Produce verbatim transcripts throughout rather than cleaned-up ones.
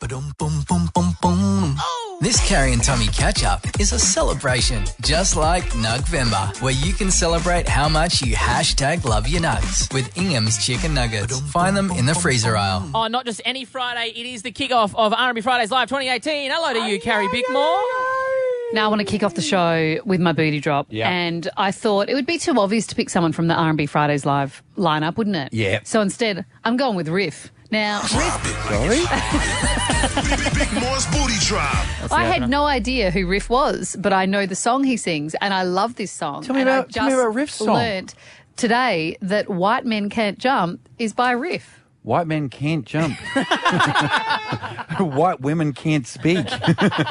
This Carrie and Tommy catch-up is a celebration, just like Nugvember, where you can celebrate how much you hashtag love your nugs with Ingham's Chicken Nuggets. Find them in the freezer aisle. Oh, not just any Friday, it is the kickoff of R and B Fridays Live twenty eighteen. Hello to you, Carrie Bickmore. Now I want to kick off the show with my booty drop. Yeah. And I thought it would be too obvious to pick someone from the R and B Fridays Live lineup, wouldn't it? Yeah. So instead, I'm going with Riff. Now, Riff, Sorry? Bickmore's Booty Drop. I had no idea who Riff was, but I know the song he sings, and I love this song. Tell me and I about- tell me just about Riff's song. learnt today that White Men Can't Jump is by Riff. White men can't jump. White women can't speak. Did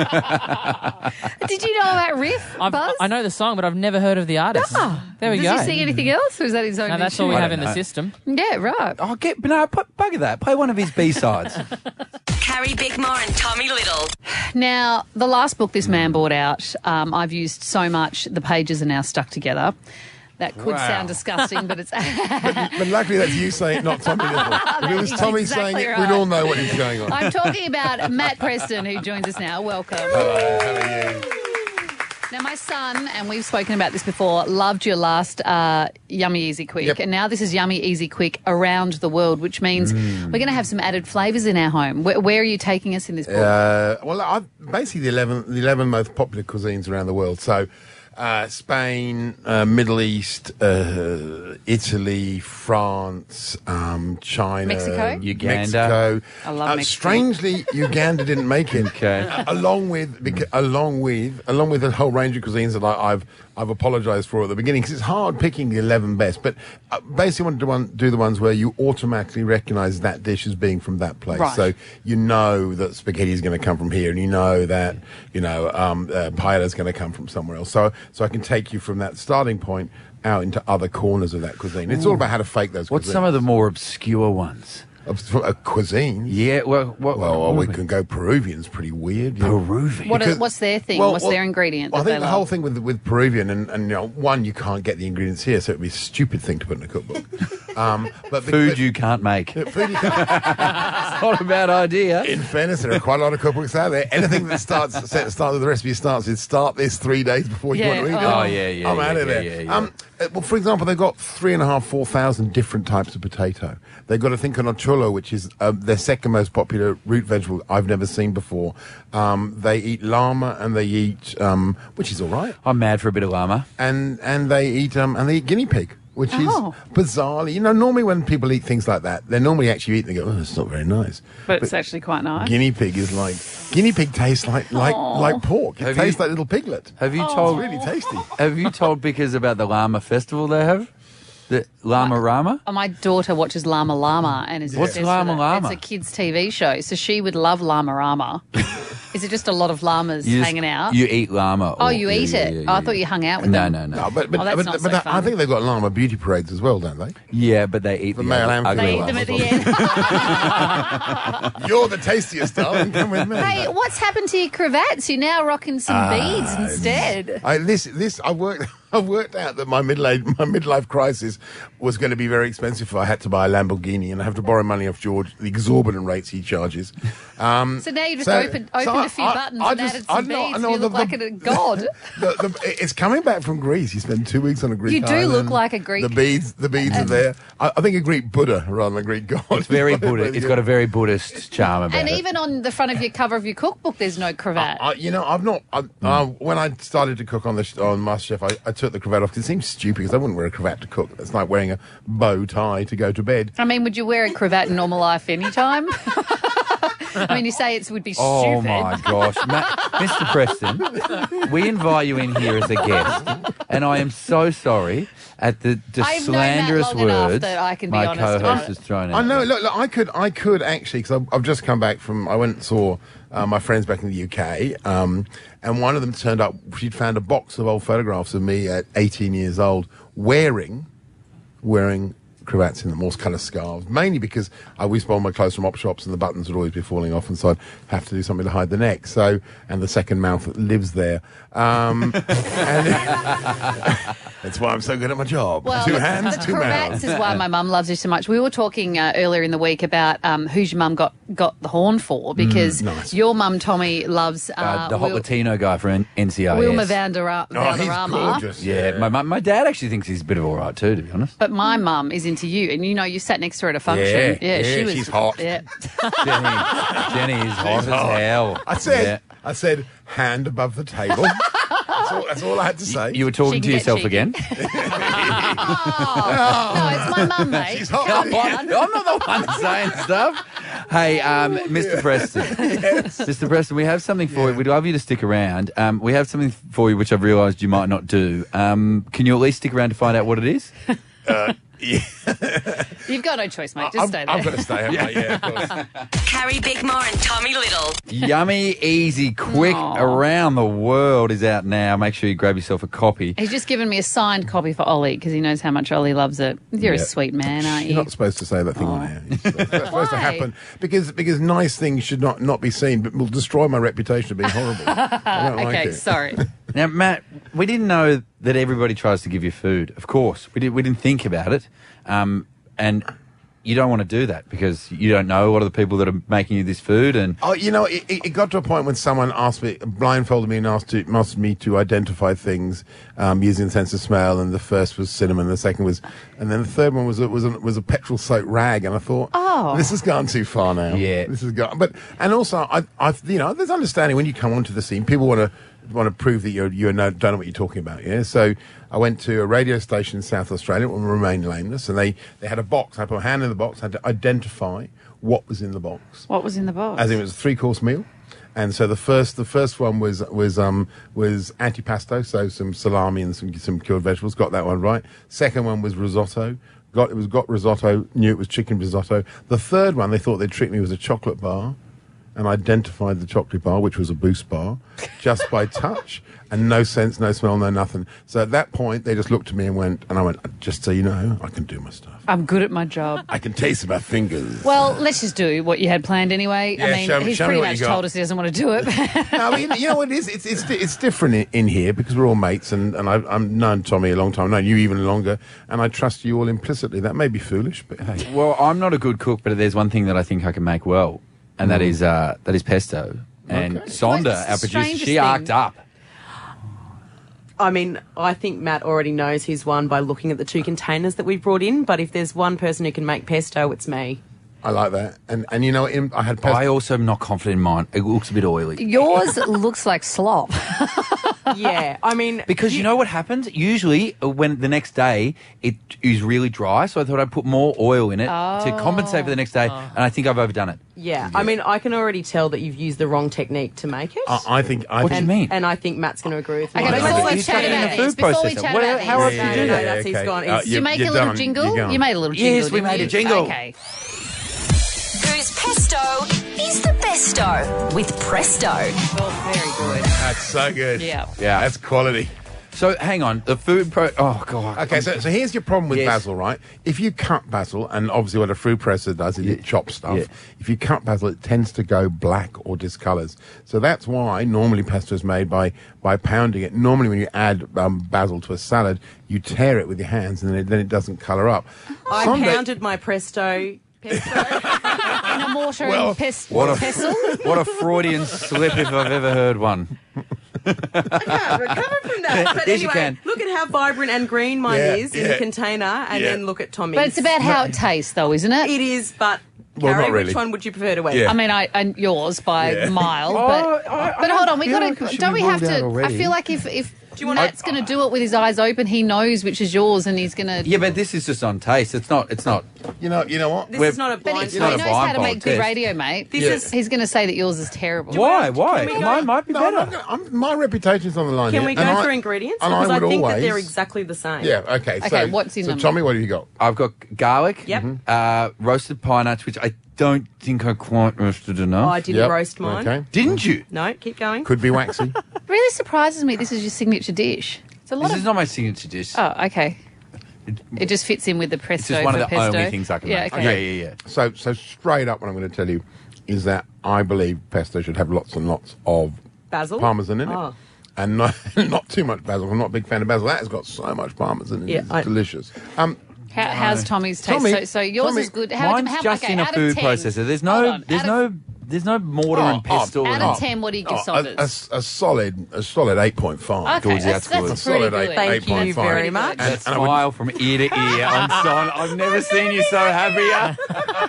you know about Riff, I've, Buzz? I know the song, but I've never heard of the artist. Ah, There we Does go. he sing anything else, or is that his own No, that's all we tune? I have don't in the know. system. Yeah, right. Oh, get no, put, bugger that. Play one of his B-sides. Carrie Bickmore and Tommy Little. Now, the last book this man brought out, um, I've used so much, the pages are now stuck together. That could Wow. sound disgusting, but it's... But luckily that's you saying it, not Tommy Little. If it was That's Tommy exactly saying it, right. we'd all know what is going on. I'm talking about Matt Preston, who joins us now. Welcome. Hello, how are you? Now, my son, and we've spoken about this before, loved your last uh, Yummy Easy Quick. Yep. And now this is Yummy Easy Quick around the world, which means Mm. we're going to have some added flavours in our home. Where, where are you taking us in this book? Uh, well, I've basically the eleven, the eleven most popular cuisines around the world. So, uh, Spain, uh, Middle East, uh, Italy, France, um, China, Mexico? Uganda. Mexico. I love uh, Mexico. Strangely, Uganda didn't make it. Okay. Uh, along with, beca- along with, along with a whole range of cuisines that I, I've I've apologised for at the beginning because it's hard picking the eleven best. But uh, basically, I want to do, one, do the ones where you automatically recognise that dish as being from that place. Right. So you know that spaghetti is going to come from here, and you know that you know um, uh, paella is going to come from somewhere else. So so I can take you from that starting point out into other corners of that cuisine. It's all about how to fake those. What's some of the more obscure ones? of a cuisine? Yeah, well, what, Well, what- we can go Peruvian's pretty weird. you know. Peruvian. What are, because- what's their thing? Well, what's well, their ingredient Well, I that think they the whole love? thing with with Peruvian, and, and you know, one, you can't get the ingredients here, so it'd be a stupid thing to put in a cookbook. Um, but Food but, you can't make. but food you can't. Not a bad idea. In fairness, there are quite a lot of cookbooks out there. Anything that starts set, start with the recipe starts with start this three days before you Yeah, want to eat it. oh. Oh, yeah, yeah, I'm yeah, out of yeah, there. yeah, yeah. Um, uh, well, for example, they've got three and a half, four thousand different types of potato. They've got a thing called cholo, which is um, their second most popular root vegetable I've never seen before. Um, they eat llama and they eat, um, which is all right, I'm mad for a bit of llama. and and they eat um, and they eat guinea pig. Which Oh. is bizarrely, you know, normally when people eat things like that, they're normally actually eating. They go, "Oh, it's not very nice." But it's actually quite nice. Guinea pig is like guinea pig tastes like like like pork. It Have tastes you- like little piglet. Have you It's told really tasty. Have you told Bickers about the llama festival they have? The Llama Rama? Oh, my daughter watches Llama Llama and is What's obsessed Llama with it. Llama? It's a kids' T V show, so she would love Llama Rama. Is it just a lot of llamas You just- hanging out? You eat llama. oh, or- you yeah, eat yeah, it? yeah, oh, I yeah, thought you hung out with No, them. no, no. No, but but, Oh, that's but, not but so that- I fun. think they've got llama beauty parades as well, don't they? Yeah, but they eat The the, male and ugly They eat female them at llamas. the end. You're the tastiest, darling. Come with me. Hey, what's happened to your cravats? You're now rocking some Ah, beads instead. I, this this I worked. I worked out that my middle my midlife crisis was going to be very expensive if I had to buy a Lamborghini, and I have to borrow money off George, the exorbitant rates he charges. Um, So now you just so- opened, so opened I- a few I- buttons I and just- added I some know- I beads. know You the- look like the- a god. the, the, it's coming back from Greece. You spent two weeks on a Greek You do island. look like a Greek- The beads, the beads are there. I, I think a Greek Buddha rather than a Greek god. It's very Buddhist. It's got a very Buddhist charm about And it. even on the front of your cover of your cookbook, there's no cravat. I, you know, I've not. I, uh, when I started to cook on the sh- on MasterChef, I, I took the cravat off because it seems stupid. Because I wouldn't wear a cravat to cook. It's like wearing a bow tie to go to bed. I mean, would you wear a cravat in normal life anytime? I mean, you say it would be stupid. Oh my gosh, Ma- Mister Preston, we invite you in here as a guest, and I am so sorry at the, the I've known Matt slanderous long enough words that I can be my honest co-host about it. has thrown I out. know. Look, look, I could, I could actually, because I've, I've just come back from. I went and saw uh, my friends back in the U K, um, and one of them turned up. She'd found a box of old photographs of me at eighteen years old, wearing, wearing cravats in them, horse colour scarves, mainly because I always buy my clothes from op shops and the buttons would always be falling off, and so I'd have to do something to hide the neck. So, and the second mouth that lives there. Um, and that's why I'm so good at my job. Well, two the, hands, the two cravats mouths. is why my mum loves you so much. We were talking uh, earlier in the week about um, who's your mum got, got the horn for, because nice. your mum, Tommy, loves uh, Uh, the hot Wil- Latino guy for N- NCIS. Wilma Vandera- Oh, he's Valderrama. gorgeous. Yeah, my, my my dad actually thinks he's a bit of all right too, to be honest. But my mum is into you, and you know, you sat next to her at a function. Yeah, yeah, she was. she's hot. Yeah. Jenny, Jenny is hot She's as hot. hell. I said, Yeah. I said, hand above the table. that's, all, that's all I had to say. You were talking She to can get yourself cheeky. again. Oh, no, it's my mum, mate. She's hot. Calm I'm down. not the one saying stuff. Hey, um, Mister Preston. Mister Preston, we have something for you. We'd love you to stick around. Um, we have something for you which I've realised you might not do. Um, can you at least stick around to find out what it is? Uh, yeah. You've got no choice, mate. Just I've, stay there. I've got to stay, haven't I? Yeah, of course. Carrie Bickmore and Tommy Little. Yummy, easy, quick, Aw. around the world is out now. Make sure you grab yourself a copy. He's just given me a signed copy for Ollie because he knows how much Ollie loves it. You're Yeah. a sweet man, aren't You're you? not supposed to say that thing on air. It's supposed, that's supposed to Why? happen because because nice things should not, not be seen, but will destroy my reputation of being horrible. I don't like Okay, it. sorry. Now, Matt, we didn't know that everybody tries to give you food. Of course, we did. We didn't think about it, um, and you don't want to do that because you don't know what are the people that are making you this food. And Oh, you know, it, it it got to a point when someone asked me, blindfolded me, and asked, to, asked me to identify things um, using the sense of smell. And the first was cinnamon, the second was, and then the third one was a, was a, was a petrol-soaked rag. And I thought, Oh. this has gone too far now. Yeah. this has gone. But and also, I, I, you know, there's understanding when you come onto the scene, people want to want to prove that you're you know don't know what you're talking about. Yeah, so I went to a radio station in South Australia, will remain nameless, and they they had a box. I put my hand in the box, had to identify what was in the box. What was in the box? As in, it was a three-course meal, and so the first the first one was was um was antipasto, so some salami and some some cured vegetables. Got that one right. Second one was risotto. Got it was got risotto. Knew it was chicken risotto. The third one, they thought they'd trick me, was a chocolate bar, and identified the chocolate bar, which was a Boost bar, just by touch. And no sense, no smell, no nothing. So at that point, they just looked at me and went, and I went, just so you know, I can do my stuff. I'm good at my job. I can taste my fingers. Well, let's just do what you had planned anyway. Yeah, I mean, show me- he's show me pretty what much you got. told us he doesn't want to do it. No, I mean, you know what it is? It's it's it's different in, in here because we're all mates, and and I've, I've known Tommy a long time, known you even longer, and I trust you all implicitly. That may be foolish, but hey, well, I'm not a good cook, but there's one thing that I think I can make well, and that is uh, that is pesto. And Okay. Sonda, Well, it's our the producer, strangest she thing. arced up. I mean, I think Matt already knows he's won by looking at the two containers that we've brought in, but if there's one person who can make pesto, it's me. I like that. And and you know, in, I had pesto. I also am not confident in mine. It looks a bit oily. Yours looks like slop. Yeah, I mean... Because you know what happens? Usually, uh, when the next day it is really dry, so I thought I'd put more oil in it to compensate for the next day, and I think I've overdone it. Yeah, I mean, I can already tell that you've used the wrong technique to make it. I, I think. I What do you think, mean? And I think Matt's going to agree with me. Okay, I before think we he's chat got it in about the this, food before we processor. chat What- about how this, else do you do no, that? that's he's Okay. gone. Uh, He's- did you make a you're little done. jingle? You're gone. You made a little jingle. Yes, we didn't made a you? jingle. Okay. Whose pesto is the besto with Presto? Oh, very good. That's so good. Yeah. Yeah. That's quality. So hang on, the food pro. Oh god. Okay, so, so here's your problem with Yes. basil, right? If you cut basil, and obviously what a fruit presser does is it chops stuff. Yeah. If you cut basil, it tends to go black or discolours. So that's why normally pesto is made by, by pounding it. Normally when you add um, basil to a salad, you tear it with your hands and then it, then it doesn't colour up. I Sunday- pounded my presto... Pesto? In a mortar Well, and pes- what a- pestle. What a Freudian slip if I've ever heard one. I can't recover from that. But Yes, you anyway, can. look at how vibrant and green mine Yeah, is in yeah. the container, and Yeah. then look at Tommy's. But it's about how it tastes, though, isn't it? It is, but... Well, Carrie, not really. which one would you prefer to eat? Yeah. I mean, I and yours by a mile, but Oh, I- I but hold don't on, we feel got like it to. should Don't be we have ruled out to? I already. feel like if if Do you wanna- Matt's going to do it with his eyes open, he knows which is yours, and he's going to. Yeah, but this is just on taste. It's not. It's not. You know, you know what? This We're- is not a But blind it's, It's not he a knows how to blindfold make good test. radio, mate. This Yeah. is... He's going to say that yours is terrible. Why? Why? Can we go- Mine might be No, better. I'm not gonna, I'm, my reputation's on the line Can here, we go and through I- ingredients? and I Because I, would think that always- they're exactly the same. Yeah, okay. Okay, so, what's in so them? Tommy, what have you got? I've got garlic. Yep. Uh, roasted pine nuts, which I don't think I quite roasted Oh, enough. I didn't Yep, roast mine. Okay. Didn't you? No, keep going. Could be waxy. Really surprises me. This is your signature dish. It's a lot This of. is not my signature dish. Oh, okay. It just fits in with the It's pesto just one of for the pesto. only things I can yeah, make. Okay. Yeah, yeah, yeah. So, so straight up, what I'm going to tell you is that I believe pesto should have lots and lots of Basil? parmesan in it. Oh. And not, not too much basil. I'm not a big fan of basil. That has got so much parmesan in it. Yeah, It's I- delicious. Um, How, how's Tommy's taste? Tommy- so, so yours Tommy- is good. How, Mine's how, just okay, in a out of food ten. processor. There's Hold no, on, there's out of- no, there's no mortar and oh, pestle. Out in of it. ten, what do you give oh, a, Saunders? a, a solid, a solid eight point five. Okay, Georgie, that's, that's good. that's A pretty solid good. eight, Thank eight point you five. very much. That And- and I would- smile from ear to ear. I'm son. I've never seen you so happy.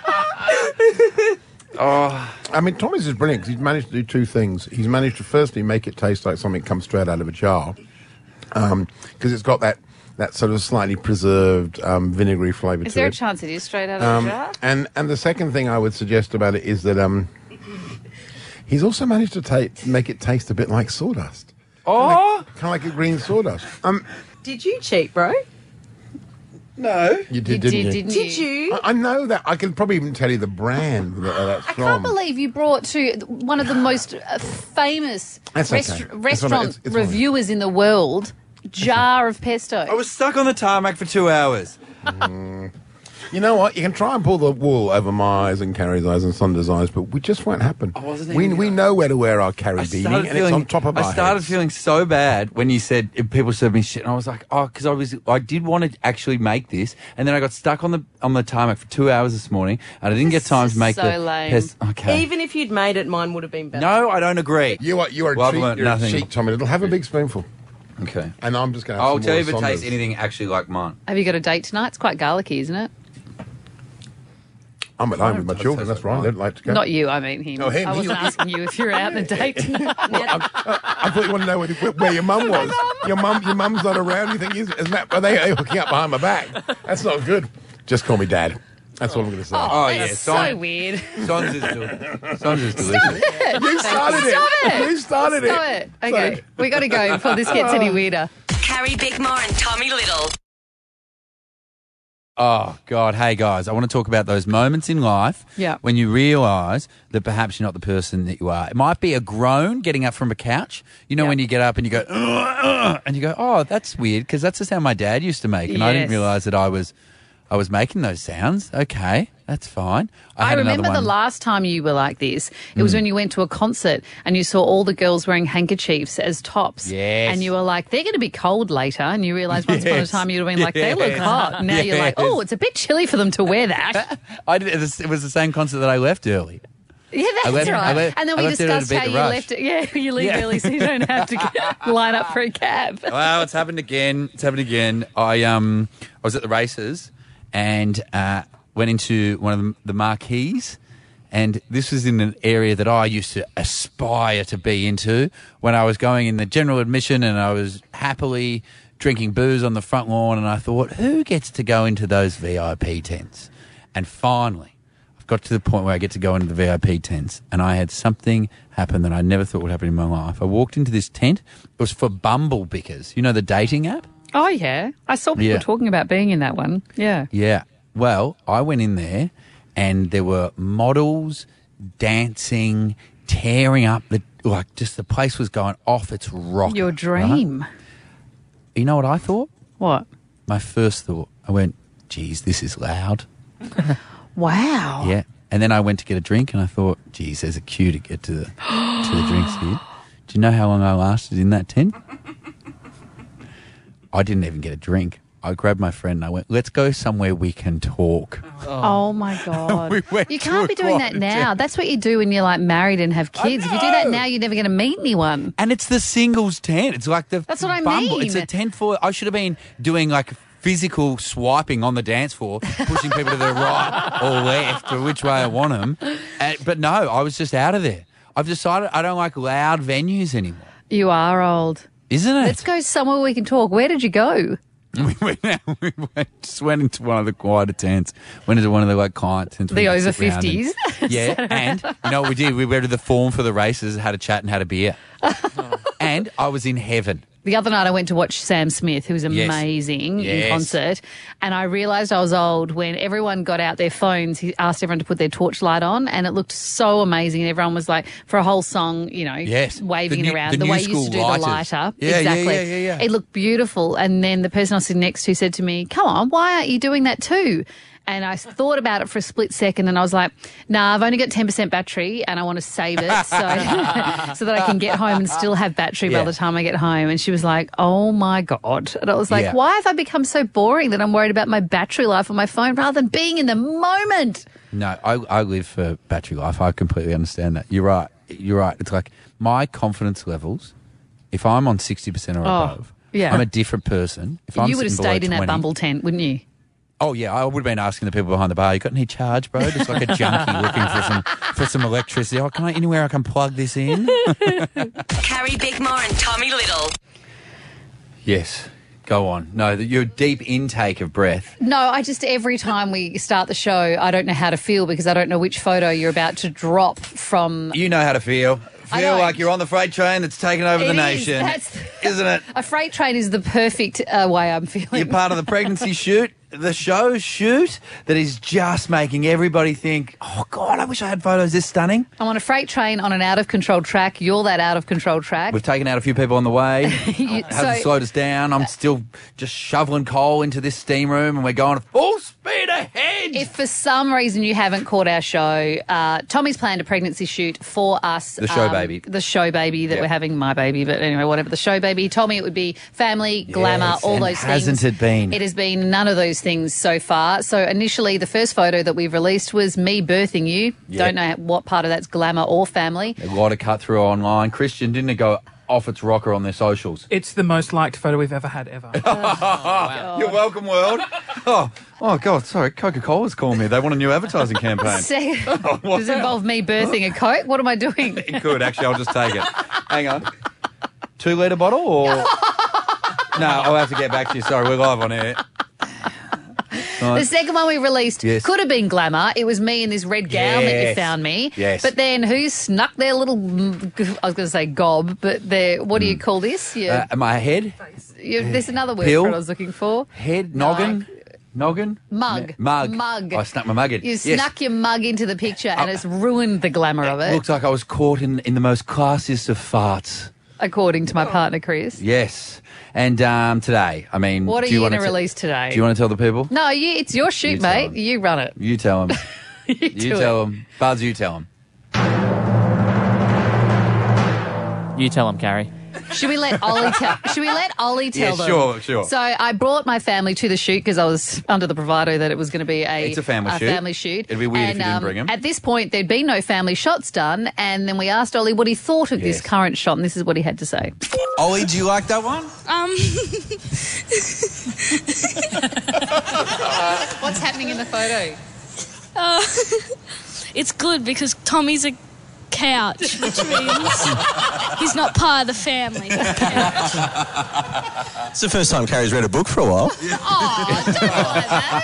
Oh, I mean, Tommy's is brilliant because he's managed to do two things. He's managed to firstly make it taste like something comes straight out of a jar, because it's got that, that sort of slightly preserved um, vinegary flavour Is to there a it. chance it is straight out of Um, the jar? and and the second thing I would suggest about it is that um, he's also managed to ta- make it taste a bit like sawdust, oh, kind of like a green sawdust. Um, Did you cheat, bro? no. you You did, did, didn't you? didn't Did you? you? I, I know that. I can probably even tell you the brand that uh, that's I from. can't believe you brought to one of the most uh, famous That's rest- okay. It's one of- restaurant it's- it's one of- reviewers in the world jar of pesto. I was stuck on the tarmac for two hours. You know what? You can try and pull the wool over my eyes and Carrie's eyes and Saunders' eyes, but we just won't happen. I wasn't we even we gonna- know where to wear our Carrie I beanie, started and feeling, it's on top of I our started heads. feeling so bad when you said if people serve me shit, and I was like, oh, because I was, I did want to actually make this, and then I got stuck on the on the tarmac for two hours this morning, and I didn't get This time is to make so the lame. pest. Okay, Even if you'd made it, mine would have been better. no, I don't agree. You are you are Well, I've a cheat. learnt You're a nothing. cheat, Tommy. It'll have a big spoonful, Okay, and I'm just going to. I'll have some tell more you if it tastes Saunders. anything actually like mine. Have you got a date tonight? It's quite garlicky, isn't it? I'm at home with my I'd children. say That's so. right. They'd like to go. Not you, I mean him. Oh, him. I wasn't asking you if you're out on a date tonight. I thought you want to know where, where your mum was. Your mum, your mum's not around. You think is isn't that? Are they hooking up behind my back? That's not good. Just call me Dad. That's all I'm going to say. Oh, yeah, That's so Son- weird. Sons is, del- Sons is delicious. You started it. Stop it. You started Stop it. it. Okay, we got to go before this gets any weirder. Carrie Bickmore and Tommy Little. Oh, God. Hey, guys, I want to talk about those moments in life Yeah. when you realise that perhaps you're not the person that you are. It might be a groan getting up from a couch. You know, Yeah. when you get up and you go, "Ugh, ugh," and you go, oh, that's weird because that's the sound my dad used to make. And I didn't Yes. realise that I was I was making those sounds. Okay, that's fine. I, I had remember another the one. last time you were like this. It was when you went to a concert and you saw all the girls wearing handkerchiefs as tops. Yes. And you were like, they're going to be cold later. And you realised once upon a Yes. time you'd have been like, they look Yes. hot. Now you're like, Yes. oh, it's a bit chilly for them to wear that. I did, it was the same concert that I left early. Yeah, that's left- right. I left- and then I we left it at a discussed bit how of you rush. left it. Yeah, you leave Yeah. early so you don't have to get, line up for a cab. Well, it's happened again. It's happened again. I um I was at the races and uh, went into one of the, the marquees, and this was in an area that I used to aspire to be into when I was going in the general admission, and I was happily drinking booze on the front lawn, and I thought, who gets to go into those V I P tents? And finally, I've got to the point where I get to go into the V I P tents, and I had something happen that I never thought would happen in my life. I walked into this tent. It was for Bumble Bickers, you know, the dating app? Oh, yeah. I saw people Yeah. talking about being in that one. Yeah. Yeah. Well, I went in there and there were models dancing, tearing up the, like, just the place was going off its rocker. Your right? dream. You know what I thought? What? My first thought, I went, geez, this is loud. Wow. Yeah. And then I went to get a drink and I thought, geez, there's a queue to get to the, to the drinks here. Do you know how long I lasted in that tent? I didn't even get a drink. I grabbed my friend and I went, let's go somewhere we can talk. Oh my God. We went You to can't a be doing that quiet now. tent. That's what you do when you're like married and have kids. If you do that know. now, you're never going to meet anyone. And it's the singles tent. It's like the That's what I Bumble. mean. It's a tent for. I should have been doing like physical swiping on the dance floor, pushing people to the right or left or which way I want them. And, but no, I was just out of there. I've decided I don't like loud venues anymore. You are old. Isn't it? Let's go somewhere we can talk. Where did you go? We went out, we went, just went into one of the quieter tents. Went into one of the like client tents. The where you over sit round and- fifties. Yeah, and you know what we did? We went to the form for the races, had a chat and had a beer. And I was in heaven. the other night I went to watch Sam Smith, who was amazing Yes. in concert, and I realised I was old when everyone got out their phones. He asked everyone to put their torchlight on, and it looked so amazing. And everyone was like, for a whole song, you know, Yes. waving The it new- around the the, new way you used school to do lighters. the lighter. Yeah, yeah, exactly. yeah, yeah, yeah. It looked beautiful. And then the person I was sitting next to said to me, "Come on, why aren't you doing that too?" And I thought about it for a split second, and I was like, "Nah, I've only got ten percent battery, and I want to save it so so that I can get home and still have battery Yeah. by the time I get home." And she was like, "Oh my god!" And I was like, Yeah. "Why have I become so boring that I'm worried about my battery life on my phone rather than being in the moment?" No, I, I live for battery life. I completely understand that. You're right. You're right. It's like my confidence levels, if I'm on sixty percent or above, yeah. I'm a different person. If I'm You would have sitting below stayed in that twenty Bumble tent, wouldn't you? Oh, yeah, I would have been asking the people behind the bar, you got any charge, bro? Just like a junkie looking for some for some electricity. Oh, can I, anywhere I can plug this in? Carrie Bickmore and Tommy Little. Yes. Go on. No, the, your deep intake of breath. No, I just, every time we start the show, I don't know how to feel because I don't know which photo you're about to drop from. You know how to feel. I Feel don't. like you're on the freight train that's taken over the It is. nation. That's- Isn't it? A freight train is the perfect uh, way I'm feeling. You're part of the pregnancy shoot, the show shoot that is just making everybody think, oh, God, I wish I had photos this stunning. I'm on a freight train on an out-of-control track. You're that out-of-control track. We've taken out a few people on the way. You- Hasn't so- slowed us down. I'm still just shoveling coal into this steam room and we're going full speed ahead. If for some reason you haven't caught our show, uh, Tommy's planned a pregnancy shoot for us. The show um, baby. The show baby that Yep. we're having, my baby, but anyway, whatever. The show baby. He told me it would be family, glamour, Yes, all and those hasn't things. it been? It has been none of those things so far. So initially, the first photo that we've released was me birthing you. Yeah. Don't know what part of that's glamour or family. A lot of cut through online. Christian, didn't it go off its rocker on their socials? It's the most liked photo we've ever had ever. You're welcome, world. Oh, oh God, sorry. Coca-Cola's calling me. They want a new advertising campaign. Second, does it involve me birthing a Coke? What am I doing? It could, actually. I'll just take it. Hang on. Two litre bottle or... No, I'll have to get back to you. Sorry, we're live on air. The second one we released Yes. could have been glamour. It was me in this red gown that you Yes. found me. Yes. But then who snuck their little, mm, I was going to say gob, but their, what do you call this? Your, Uh, my head? your, there's another word Pill? for what I was looking for. Head? Noggin? Noggin? Mug. Mug. Mug. Oh, I snuck my mug in. You Yes. snuck your mug into the picture and it's ruined the glamour of it, Looks like I was caught in, in the most classiest of farts. according to my partner, Chris. Yes. And um, today, I mean... What are do you, wanna going to te- release today? Do you want to tell the people? No, you, it's your shoot, You tell mate. them. You run it. You tell them. You, You do tell it. them. Buzz, you tell them. You tell him, Carrie. Should we let Ollie tell? Should we let Ollie tell Yeah, them? sure, sure. So I brought my family to the shoot because I was under the bravado that it was going to be a It's a family shoot. family shoot. It'd be weird if and, you didn't um, bring 'em. At this point, there'd been no family shots done, and then we asked Ollie what he thought of this Yes. current shot, and this is what he had to say. Ollie, do you like that one? Um, What's happening in the photo? uh, it's good because Tommy's a couch, which means he's not part of the family. He's a couch. It's the first time Carrie's read a book for a while. Oh, don't lie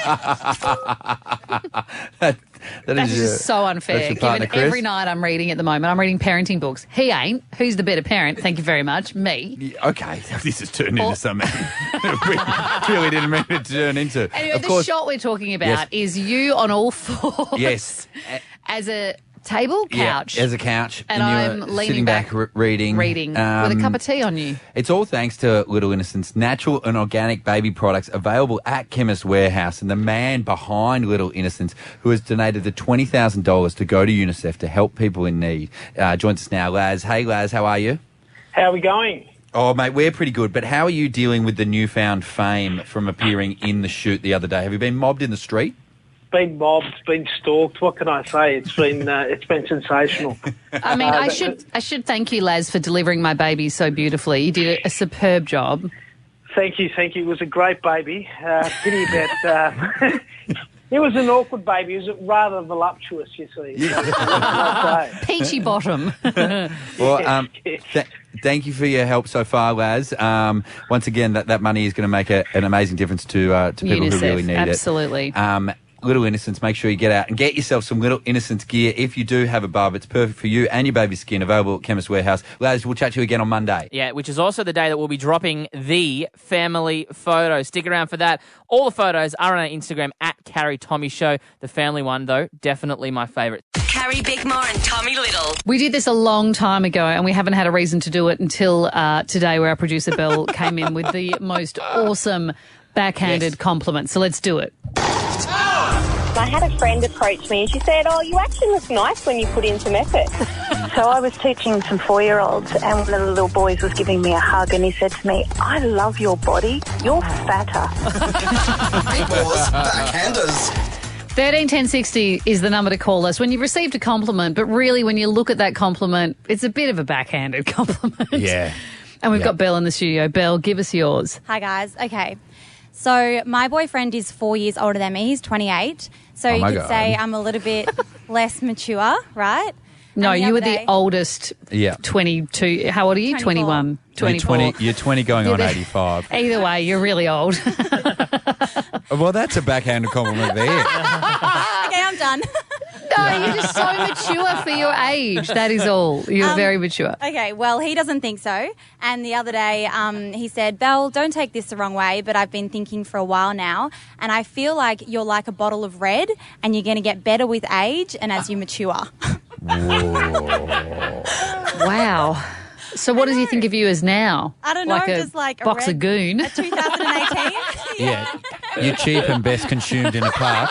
that. that, that That's is just your- so that's unfair. your partner, Given Chris. every night I'm reading at the moment, I'm reading parenting books. He ain't. Who's the better parent? Thank you very much. Me. Yeah, okay, this has turned Or- into something we really didn't mean it to turn into. Anyway, of the course, shot we're talking about Yes. is you on all fours. yes, As a table couch. Yeah, as a couch, And you're I'm leaning sitting back, back, re- reading, reading with a Um, cup of tea on you. It's all thanks to Little Innocents, natural and organic baby products available at Chemist Warehouse, and the man behind Little Innocents, who has donated the twenty thousand dollars to go to UNICEF to help people in need, uh, joins us now. Laz, hey Laz, how are you? How are we going? Oh, mate, we're pretty good. But how are you dealing with the newfound fame from appearing in the shoot the other day? Have you been mobbed in the street? Been mobbed, been stalked. What can I say? It's been uh, it's been sensational. I mean, Uh, I that- should I should thank you, Laz, for delivering my baby so beautifully. You did a, a superb job. Thank you, thank you. It was a great baby. Uh, pity that uh, it was an awkward baby. It was rather voluptuous, you see. So, what can I say? Peachy bottom. Well, um, th- thank you for your help so far, Laz. Um, once again, that, that money is going to make a, an amazing difference to uh, to people who UNICEF, really need absolutely. it. Um, Little Innocence, make sure you get out and get yourself some Little Innocence gear. If you do have a bub, it's perfect for you and your baby's skin. Available at Chemist Warehouse. Lads, we'll chat to you again on Monday. Yeah, which is also the day that we'll be dropping the family photo. Stick around for that. All the photos are on our Instagram at Carrie Tommy Show. The family one, though, definitely my favourite. Carrie Bickmore and Tommy Little. We did this a long time ago, and we haven't had a reason to do it until uh, today, where our producer Belle came in with the most awesome backhanded Yes. compliment. So let's do it. I had a friend approach me and she said, oh, you actually look nice when you put in some effort. So I was teaching some four-year-olds and one of the little boys was giving me a hug and he said to me, I love your body. You're fatter. Big Boss Backhanders. thirteen ten sixty is the number to call us when you've received a compliment, but really when you look at that compliment, it's a bit of a backhanded compliment. Yeah. And we've Yeah. got Belle in the studio. Belle, give us yours. Hi, guys. Okay. So my boyfriend is four years older than me. He's twenty-eight. So Oh, you my could God. say I'm a little bit less mature, right? No, And the you were other the day- oldest. Yeah. twenty-two. How old are you? twenty-four. twenty-one. You're twenty-four. twenty, you're twenty going You're on the- eighty-five. Either way, you're really old. Well, that's a backhanded compliment there. Okay, I'm done. No, you're just so mature for your age. That is all. You're Um, very mature. Okay, well, he doesn't think so. And the other day, um, he said, Belle, don't take this the wrong way, but I've been thinking for a while now, and I feel like you're like a bottle of red, and you're going to get better with age and as you mature. Wow. So what does he think of you as now? I don't know, like a just like a box red- of goon. A twenty eighteen? Yeah. You're cheap and best consumed in a park.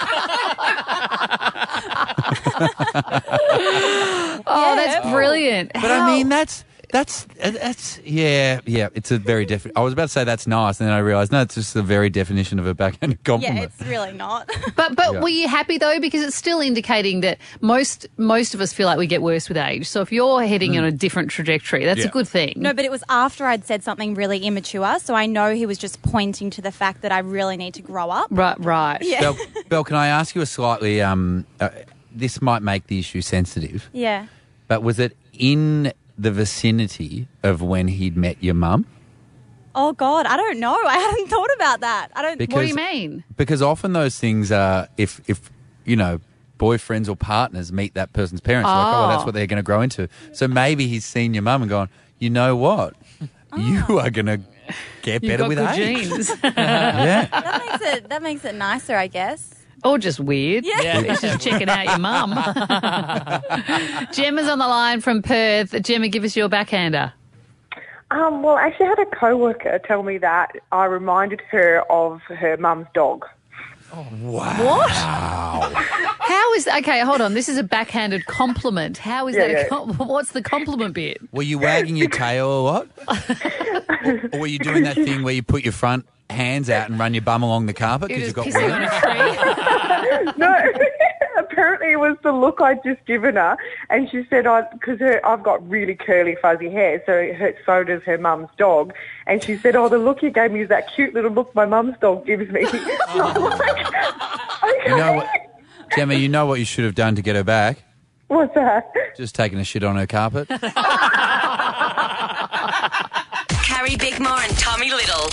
Oh, that's brilliant. But I mean, that's that's that's yeah, yeah. It's a very different. I was about to say that's nice, and then I realised no, it's just the very definition of a backhanded compliment. Yeah, it's really not. But but Yeah. were you happy though? Because it's still indicating that most most of us feel like we get worse with age. So if you're heading on a different trajectory, that's Yeah. a good thing. No, but it was after I'd said something really immature, so I know he was just pointing to the fact that I really need to grow up. Right, right. Yeah. Belle, Belle, can I ask you a slightly? Um, uh, this might make the issue sensitive, Yeah. but was it in the vicinity of when he'd met your mum? Oh, God, I don't know. I hadn't thought about that. I don't... Because- What do you mean? Because often those things are if if you know boyfriends or partners meet that person's parents, you're like, oh, well, that's Oh. what they're going to grow into. So maybe he's seen your mum and gone, you know what, you are going to get You've better got with good age. genes. Yeah. That makes it, that makes it nicer, I guess. Or just weird. Yeah. It's just checking out your mum. Gemma's on the line from Perth. Gemma, give us your backhander. Um, well, I actually had a co-worker tell me that I reminded her of her mum's dog. What? How is okay? Hold on. This is a backhanded compliment. How is Yeah, that? yeah. A com- what's the compliment bit? Were you wagging your tail or what? or, or were you doing that thing where you put your front hands out and run your bum along the carpet because you've got pissing on wings? No, apparently it was the look I'd just given her, and she said, "I because I've got really curly, fuzzy hair, so her, so does her mum's dog." And she said, "Oh, the look you gave me is that cute little look my mum's dog gives me." I'm like, You know what, Gemma? You know what you should have done to get her back? What's that? Just taking a shit on her carpet. Carrie Bickmore and Tommy Little.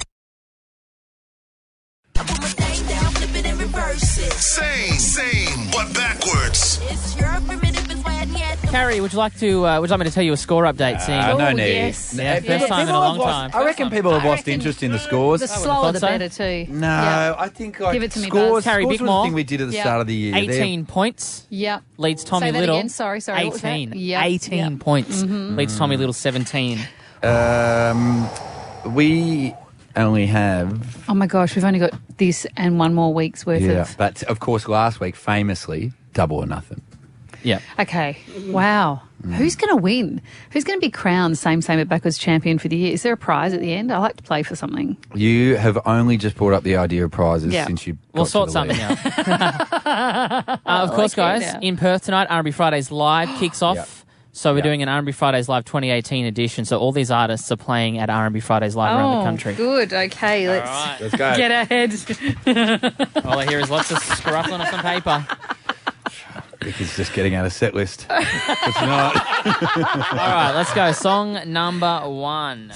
Same, same, but backwards. Carrie, would you like to? Uh, would you like me to tell you a score update? Seeing Uh, no Oh, need. yes. No, Yeah, people- first time in a people long have lost- time. I reckon people have lost interest in the scores. The slower the better too. No, Yeah. I think like Give it to me, scores, Buzz. Carrie scores was the Bickmore. thing we did at the Yeah. start of the year. They're- eighteen points. Yeah. Leads Tommy Say that Little. again. Sorry, sorry. What was that? eighteen. Yep. eighteen Yep. points. Mhm. Leads Tommy Little seventeen. Um, we only have Oh my gosh, we've only got this and one more week's worth yeah, of. but of course last week famously double or nothing. Yeah. Okay. Wow. Who's going to win? Who's going to be crowned same same at backwards champion for the year? Is there a prize at the end? I like to play for something. You have only just brought up the idea of prizes Yeah. since you. We'll got to sort the something lead. out. Uh, of course, Okay, guys, now. in Perth tonight, R and B Fridays Live kicks off. Yep. So we're Yep. doing an R and B Fridays Live twenty eighteen edition. So all these artists are playing at R and B Fridays Live around the country. good. Okay, let's, right. Let's go. get ahead. All I hear is lots of scruffling of some paper. Vicky's just getting out a set list for tonight. All right, let's go. Song number one.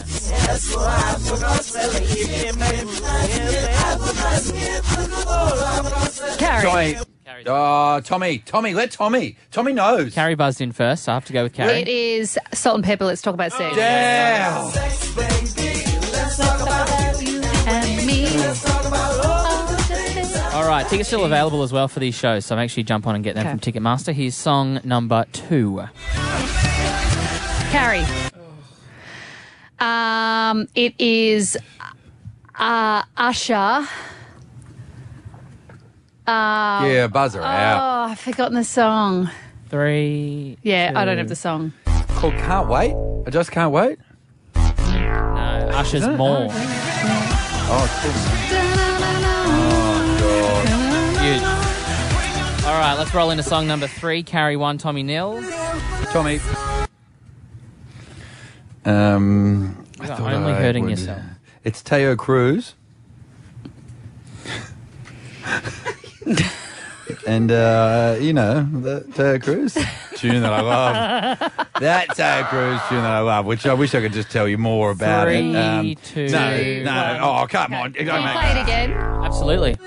Carrie. Tommy, Oh, Tommy, Tommy, let Tommy. Tommy knows. Carrie buzzed in first, so I have to go with Carrie. It is Salt and Pepper. Let's talk about sex. Yeah. And me. All right, tickets still available as well for these shows, so make sure you jump on and get them Okay. from Ticketmaster. Here's song number two. Carrie. Um, it is uh, Usher. Um, Yeah, buzzer oh, out. I've forgotten the song. Three. Yeah, I don't two. have the song. Called Can't Wait. I just can't wait. No, Usher's More. Oh, it's cool. Huge. All right, let's roll into song number three. Carrie one, Tommy nil. Tommy. Um, I You're thought only I hurting would- yourself. It's Teo Cruz. And, uh, you know, the Teo Cruz tune that I love. That Teo Cruz tune that I love, which I wish I could just tell you more about Three, it. Um, two, no, no. one. Oh, come on. Can you play it again? Absolutely.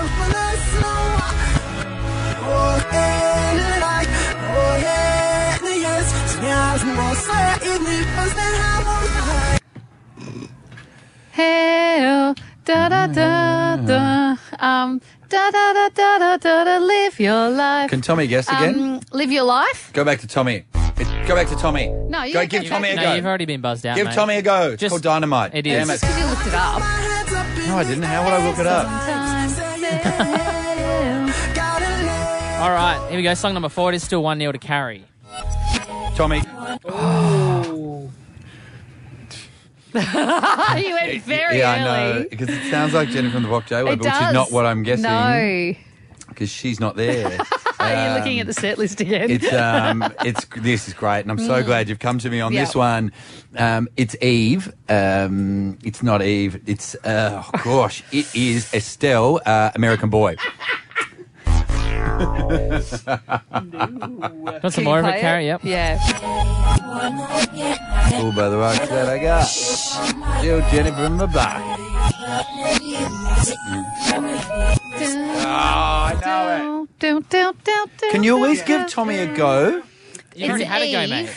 Hey, oh, da da da da. Um, da da da da da da da. Live your life. Can Tommy guess again? Um, live your life. Go back to Tommy. It, go back to Tommy. No, you go don't give go Tommy back. a No, go. you've already been buzzed out, Give mate. Tommy a go. It's Just- called Dynamite. It Damn is. Just because you looked it up. No, I didn't. How would I look it up? All right, here we go. Song number four. It is still one nil to Carrie. Tommy. You went very yeah, I early. know. Because it sounds like Jenny from the Block J Way, It but which does. is not what I'm guessing. No. Because she's not there. Are you Um, looking at the set list again? It's um, it's this is great, and I'm so Mm. glad you've come to me on Yeah. this one. Um, it's Eve. Um, it's not Eve. It's uh, oh gosh, it is Estelle, uh, American Boy. Got some more of it, Carrie? Yep. Yeah. All by the rocks that I got. Still Jenny from the block. Oh, I know it. Can you at least give Tommy a go? You already had a go, mate.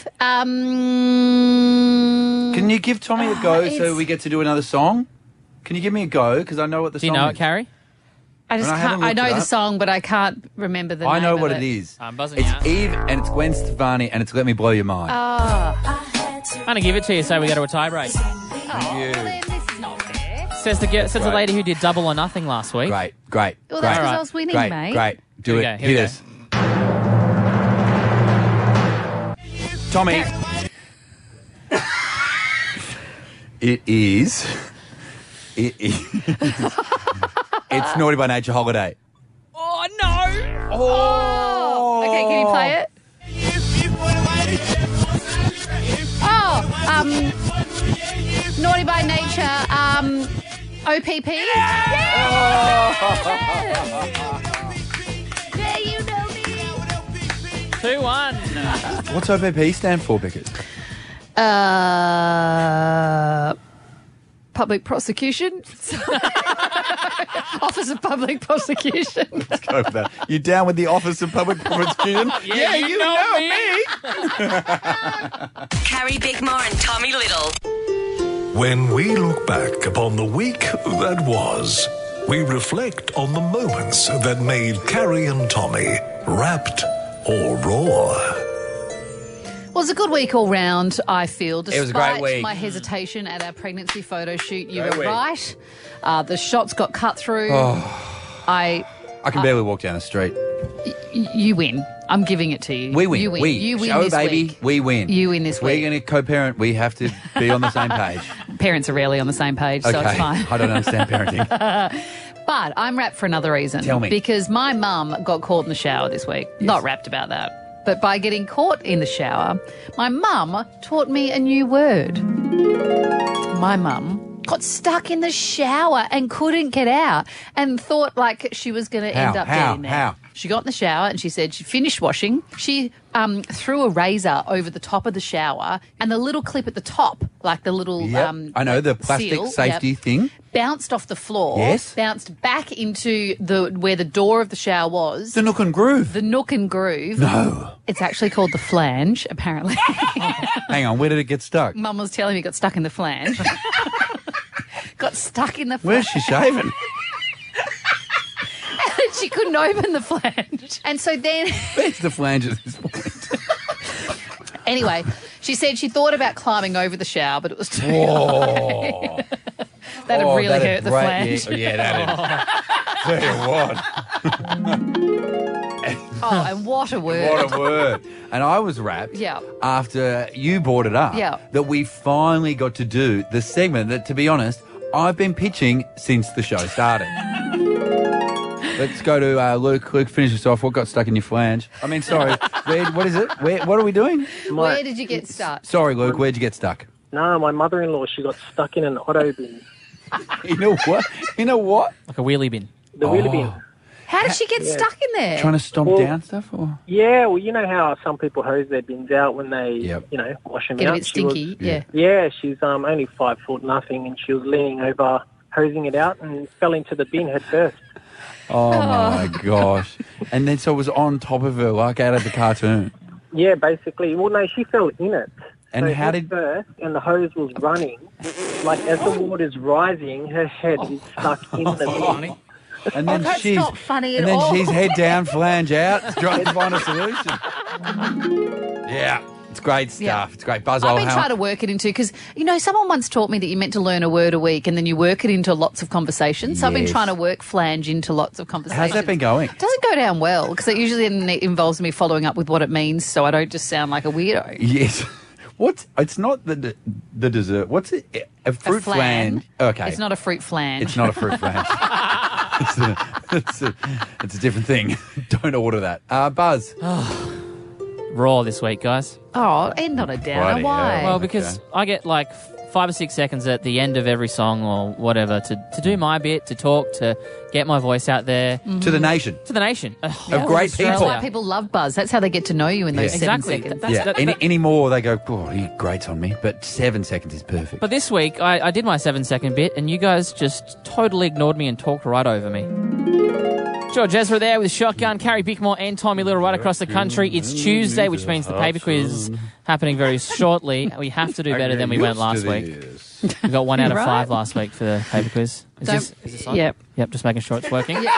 Um, Can you give Tommy a go so it's- we get to do another song? Can you give me a go? Because I know what the Do you song know is. it, Carrie? I just And I haven't can't. I looked know it the up. song, but I can't remember the I name know of what it. it is. I'm buzzing It's out. Eve and it's Gwen Stefani and it's Let Me Blow Your Mind. Oh. I'm going to give it to you, so we go to a tie break. Says the girl- says the Right. lady who did Double or Nothing last week. Great, great. Well, great. that's 'cause I was winning, great, mate. Great, do Here we it. go, here Hit we us. Tommy. It is. It is. It's Naughty by Nature Holiday. Oh, no! Oh. Okay, can you play it? Oh, um, Naughty by Nature, um, O P P. Yeah, you know me. two one. What's O P P stand for, Pickett? Uh, public prosecution. Office of Public Prosecution. Let's go with that. You down with the Office of Public Prosecution? Yeah, you know me. Carrie Bickmore and Tommy Little. When we look back upon the week that was, we reflect on the moments that made Carrie and Tommy rapt or roar. Well, it was a good week all round, I feel. Despite It was a great week. my hesitation at our pregnancy photo shoot, you Great were week. right. Uh, the shots got cut through. Oh, I, I can barely walk down the street. y- you win. I'm giving it to you. We win. You win. We. You win Show, this baby. week. We win. You win this We're week. going to co-parent. We have to be on the same page. Parents are rarely on the same page, so Okay. it's fine. I don't understand parenting. But I'm wrapped for another reason. Tell me. Because my mum got caught in the shower this week. Not wrapped about that. But by getting caught in the shower, my mum taught me a new word. My mum got stuck in the shower and couldn't get out and thought like she was going to How? end up How? getting there. How? She got in the shower and she said she finished washing. She um, threw a razor over the top of the shower and the little clip at the top, like the little Yep. um, I know, the like plastic seal, safety yep, thing. bounced off the floor. Yes. Bounced back into the where the door of the shower was. The nook and groove. The nook and groove. No. It's actually called the flange, apparently. Hang on, where did it get stuck? Mum was telling me it got stuck in the flange. Got stuck in the flange. Where's she shaving? She couldn't open the flange. And so then... Where's the flange at this point? Anyway, she said she thought about climbing over the shower, but it was too Whoa. high. That'd Oh, really that'd hurt the break- flange. Yeah, yeah that'd. Tell you what. Oh, and what a word. What a word. And I was wrapped Yeah. after you brought it up Yeah. that we finally got to do the segment that, to be honest, I've been pitching since the show started. Let's go to uh, Luke. Luke, finish us off. What got stuck in your flange? I mean, sorry. Where, what is it? Where, what are we doing? Where did you get stuck? Sorry, Luke. Where'd you get stuck? No, my mother-in-law, she got stuck in an auto bin. You know what? You know what? Like a wheelie bin. The wheelie bin. How did she get Yeah. stuck in there? Trying to stomp Well, down stuff? Or? Yeah, well, you know how some people hose their bins out when they, Yep. you know, wash them Get a out. bit She was- stinky, yeah. yeah, she's um, only five foot nothing, and she was leaning over, hosing it out, and fell into the bin head first. Oh, my gosh. And then so it was on top of her, like out of the cartoon. Yeah, basically. Well, no, she fell in it. And so how head did- first, and the hose was running. Like as the water's rising, her head is stuck in the bin. And then Oh, that's she's not funny at and then all. she's head down, flange out, trying to find a solution. Yeah, it's great stuff. Yeah. It's great. Buzz I've been Oldham. trying to work it into, because, you know, someone once taught me that you're meant to learn a word a week and then you work it into lots of conversations. So I've been Yes. trying to work flange into lots of conversations. How's that been going? It doesn't go down well, because it usually then involves me following up with what it means so I don't just sound like a weirdo. Yes. What's it's not the de- the dessert. What's it? A fruit A flan. flan. Okay. It's not a fruit flan. It's not a fruit flan. it's, a, it's, a, it's a different thing. Don't order that. Uh, Buzz. Raw this week, guys. Oh, end on a downer. Bloody Why? hell. Well, because I get like f- five or six seconds at the end of every song or whatever to, to do my bit, to talk, to get my voice out there. To the nation. To the nation. Ugh, Of great That's people. why people love Buzz. That's how they get to know you in those Yeah. seven Exactly. seconds. That's- Yeah. that- Any, that- any more, they go, oh, he grates on me. But seven seconds is perfect. But this week, I, I did my seven second bit, and you guys just totally ignored me and talked right over me. George Ezra there with Shotgun, Carrie Bickmore and Tommy Little right across the country. It's Tuesday, which means the paper quiz happening very shortly. We have to do better than we went last week. We got one out of Right. five last week for the paper quiz. Is Don't- this, is this on? Yep. Yep, just making sure it's working. Funny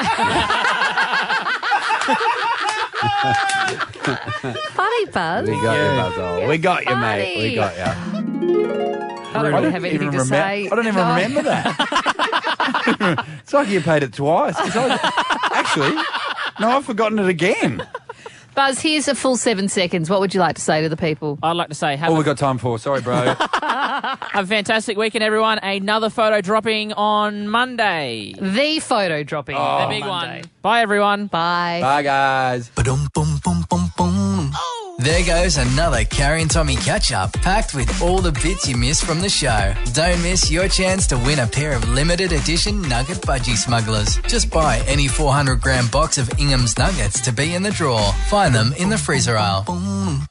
Buzz. We got you, Buzz Old. We got you, mate. funny. We got you. I don't really have anything even to remem- say. I don't even No. remember that. It's like you paid it twice. 'cause I was- actually, no, I've forgotten it again. Buzz, here's a full seven seconds. What would you like to say to the people? I'd like to say, have, All a, we got time for. Sorry, bro. have a fantastic weekend, everyone. Another photo dropping on Monday. The photo dropping. the big one. Bye, everyone. Bye. Bye, guys. There goes another Carrie and Tommy catch-up, packed with all the bits you missed from the show. Don't miss your chance to win a pair of limited edition Nugget Budgie Smugglers. Just buy any four hundred gram box of Ingham's Nuggets to be in the draw. Find them in the freezer aisle.